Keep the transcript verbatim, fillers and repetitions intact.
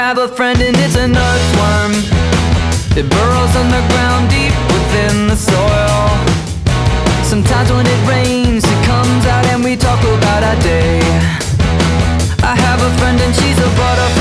have a friend and it's an earthworm. It burrows underground deep within the soil. Sometimes when it rains it comes out and we talk about our day. I have a friend and she's a butterfly.